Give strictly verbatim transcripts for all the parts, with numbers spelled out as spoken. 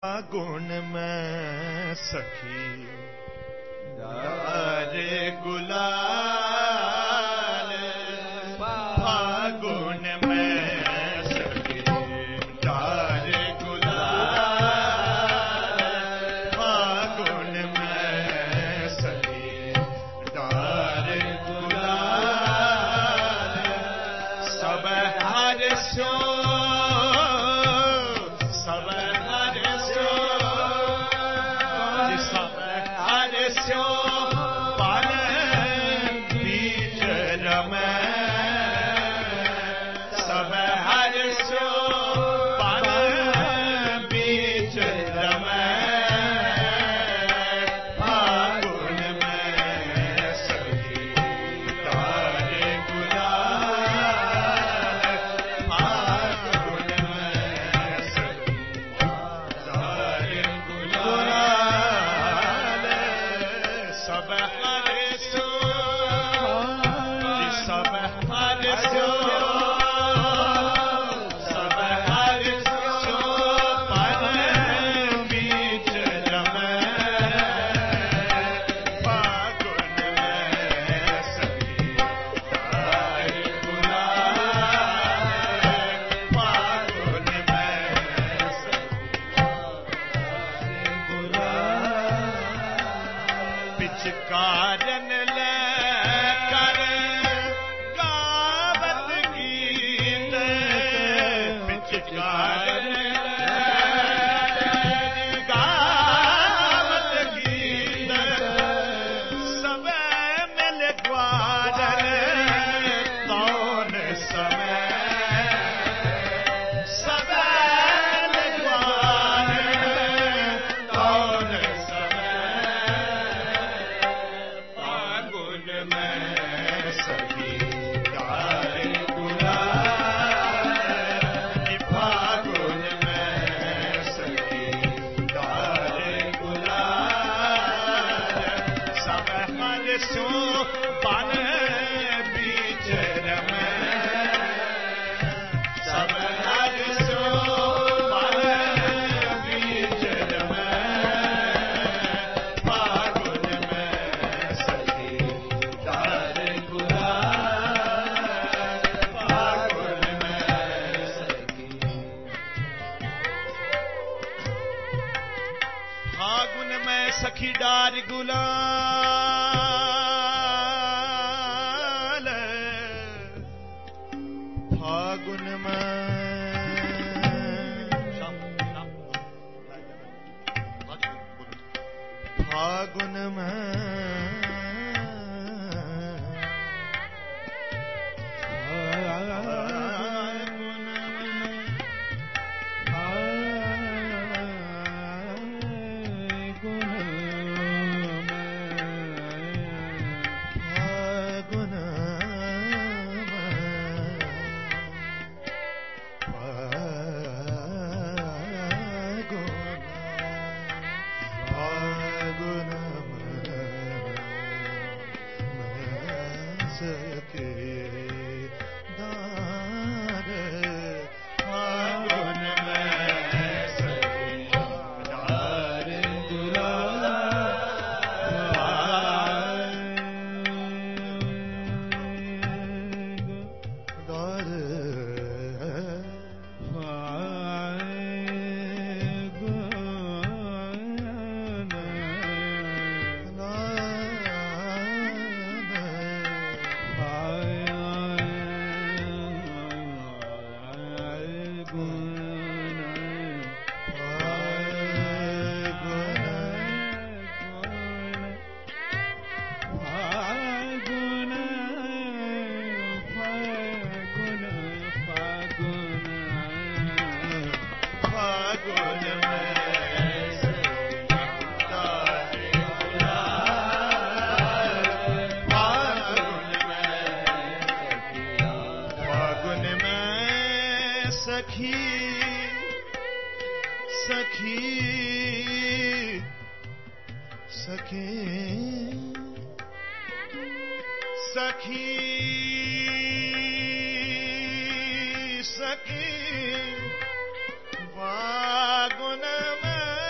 फागुन में सखी डारे गुलाल, फागुन में सखी डारे गुलाल, फागुन में सखी डारे गुलाल, सब हर्षो कारण ले कर गावत गीत, पिचकार गावत गीत, सब मिल ग्वारन तौन समय, सब मिल ग्वारन तौन सखी डार गुलाल, फागुन में फागुन में सखी सखी सखी सखी सखी फागुन में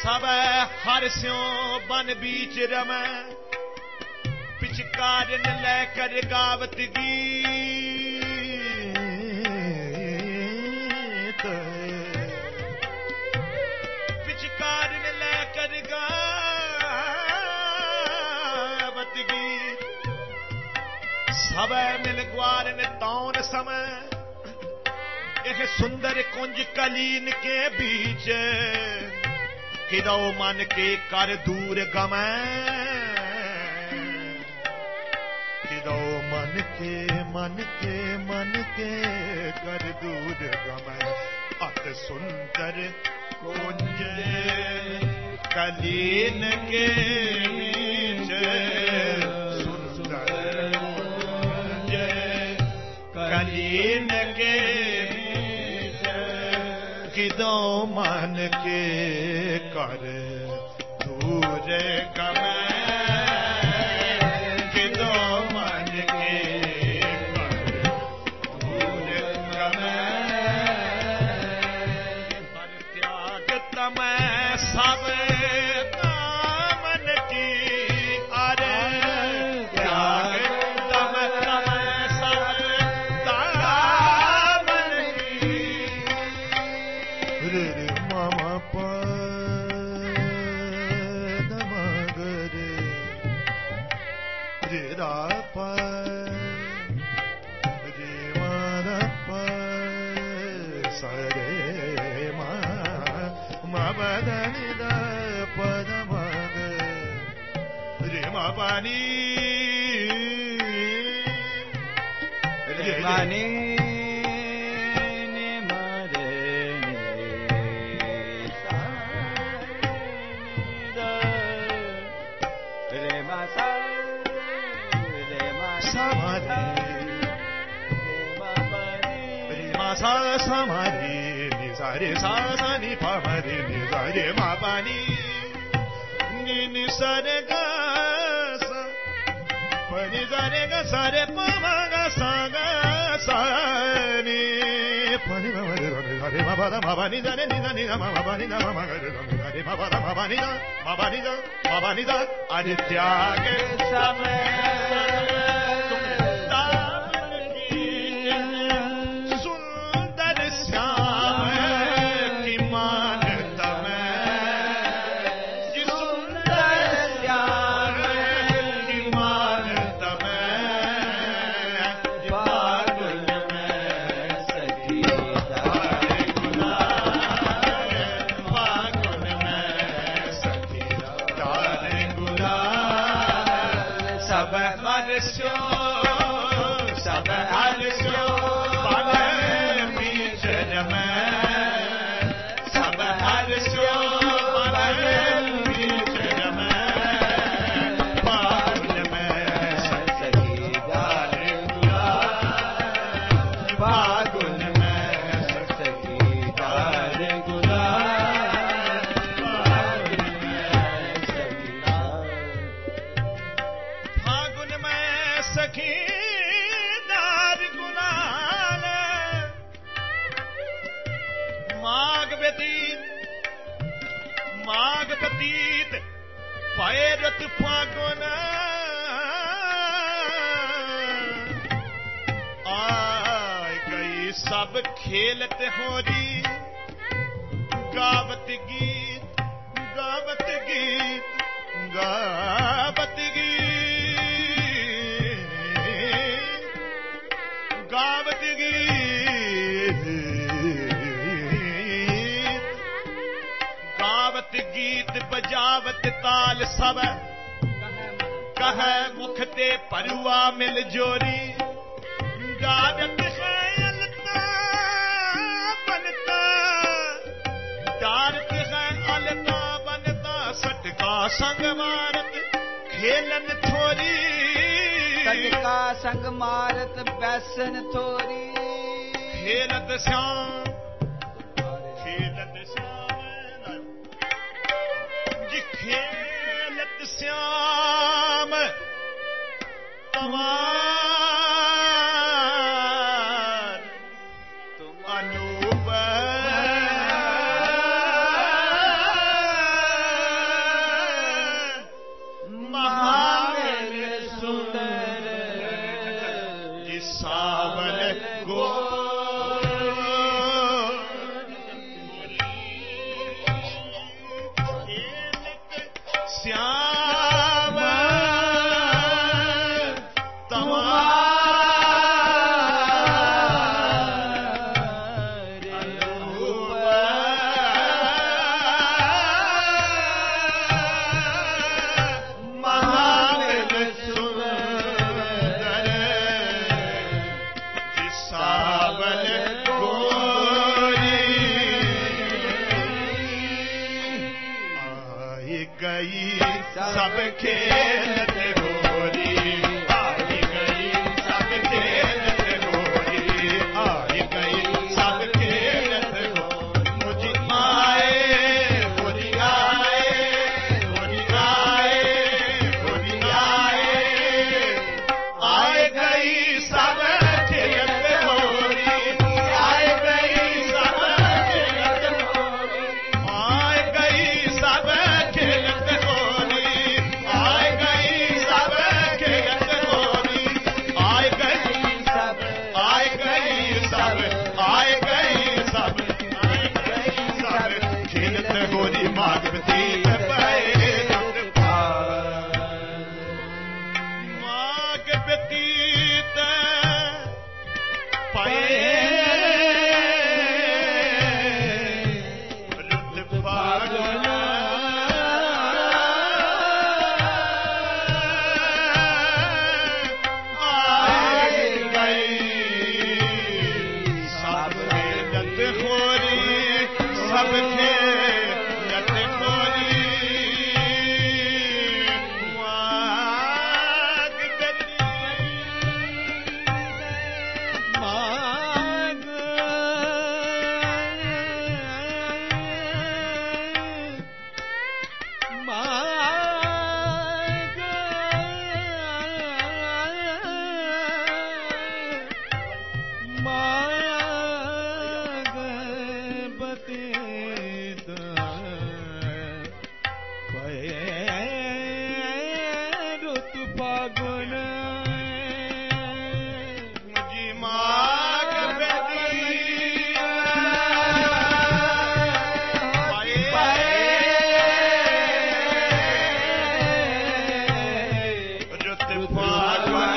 सब हर स्यों बन बीच रमै पिचकारिन लेकर गावत गीत पिचकारिन लेकर गावत गीत सब मिल ग्वारन तौन समय एक सुंदर कुंज कलीन के बीच किदो मन के कर दूर गमै किदो मन के मन के मन के कर दूर गमै अत सुंदर कुंज कलीन के बीच सुंदर कुंज कलीन के किदो मन के कर दूर गमै किदो मन के कर दूर गमै पर त्याग तमै सब कामन की अरे त्याग तमै तमै सब कामन की रे रे मामा पा नमगरे रे रा पा रे मारा पा सरे मा मा बदनि दा पद मग रे मा पानी रे पानी सा समाधि नि सा रे सा सा नि प म रे नि सा रे म प नि नि नि सा रे ग सा प नि सा रे ग सा रे प म ग सा ग सा नि प नि म रे रे सा रे म प द म प नि सा रे नि सा नि सा म प नि सा म म ग रे सा रे म प द म प नि सा म प नि सा म प नि सा अरे त्याग समय पैरत फागुन आय गई सब खेलत होरी गावत गीत गावत गीत गावत गीत गावत गीत गावत गीत बजावत ताल सब कह मुख ते परुआ मिल जोरी गावत है अलता बनता डारत है अलता बनता सटका संग मारत खेलन थोरी सटका संग मारत बैसन थोरी खेलत श्याम खेलत श्याम जी खेलत श्याम तमार तुम अनूप फागुन मुझी माग बेदी रुत फागुन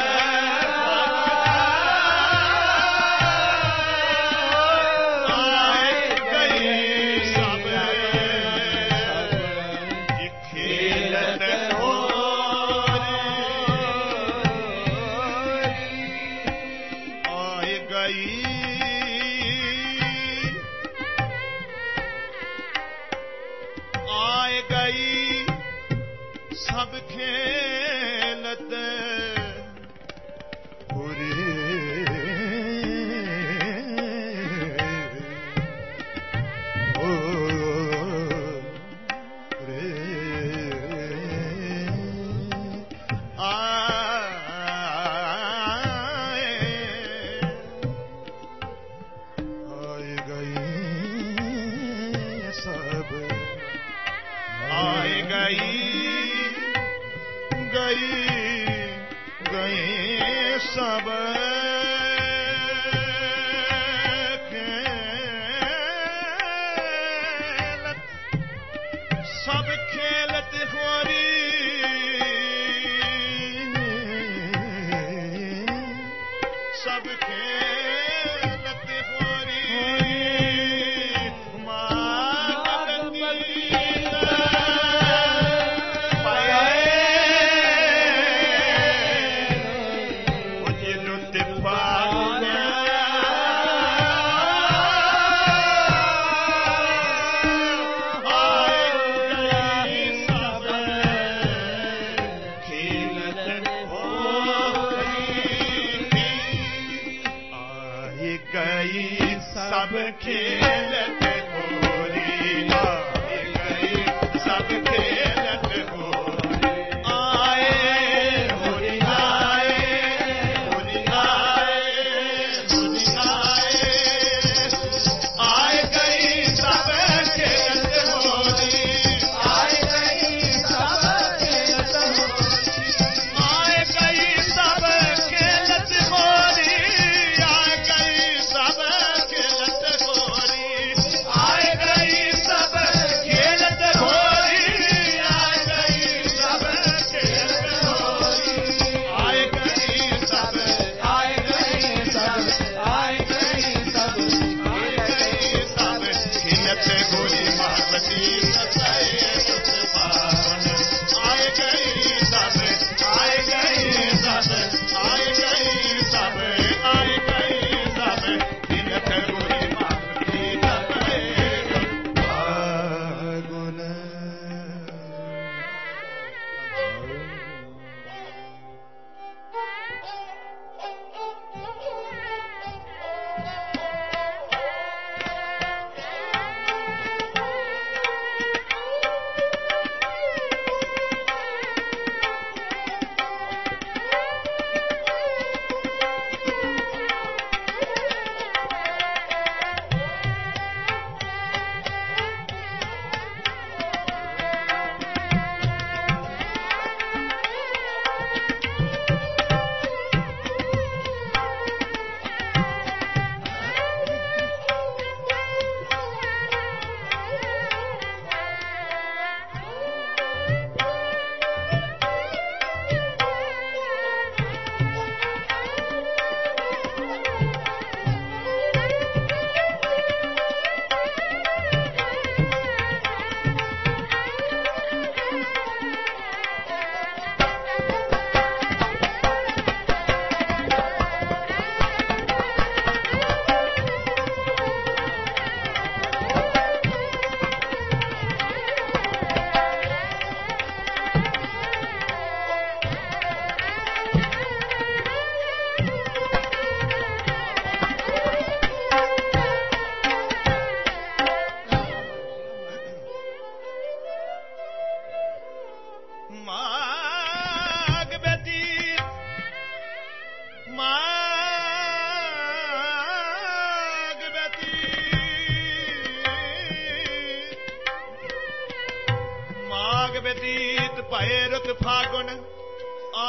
सब खेलत हुरे ओ रे आए आए गई सब आए गई गई गई सब खेलत सब खेलत होरी सब खेलत होरी सब खेलत होरी आए गई सब खेलत होरी आए होरी आए होरी आए होरी आए आए गई सब खेलत होरी आए गई सब खेलत होरी आए गई सब खेलत होरी आए गई सब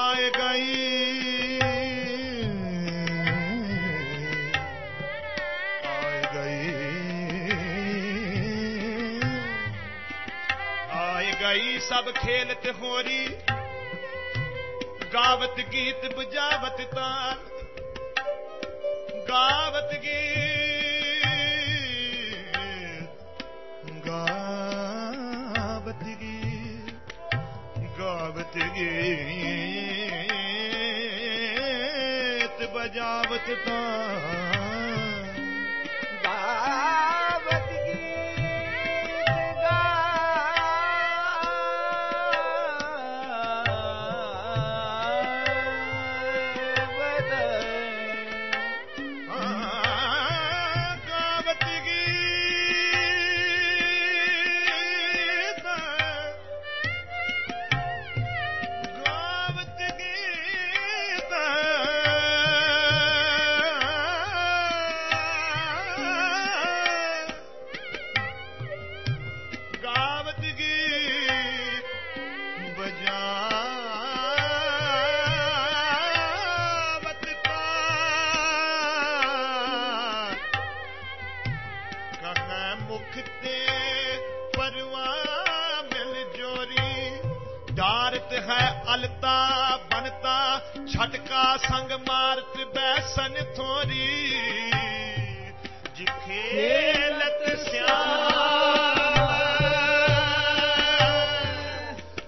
आए गई आए गई आए गई सब खेलत होरी गावत गीत बजावत ताल गावत गीत गावत गीत गावत गीत बजावत ताल गावत है अलता बनता छटका संग मारत बैसन थोरी जिखेलत श्याम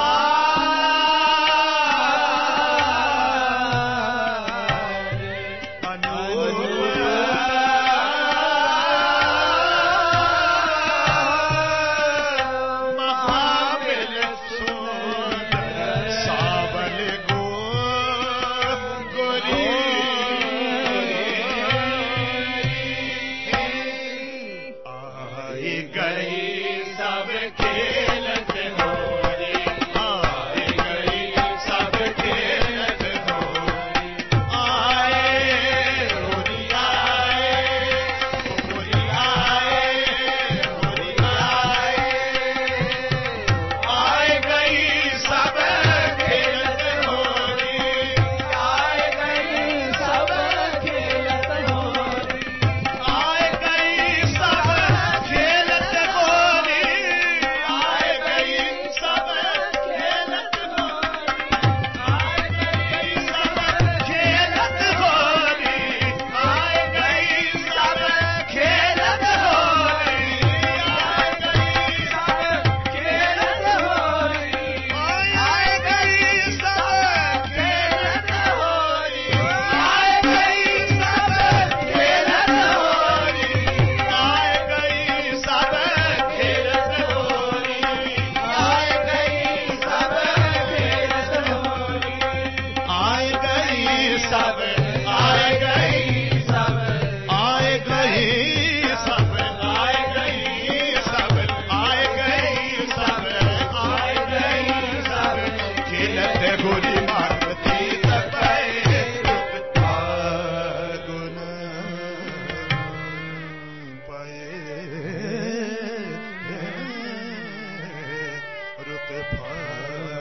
तुम्हारे अनूप महाबिल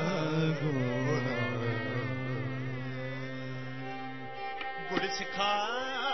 गुर सिखा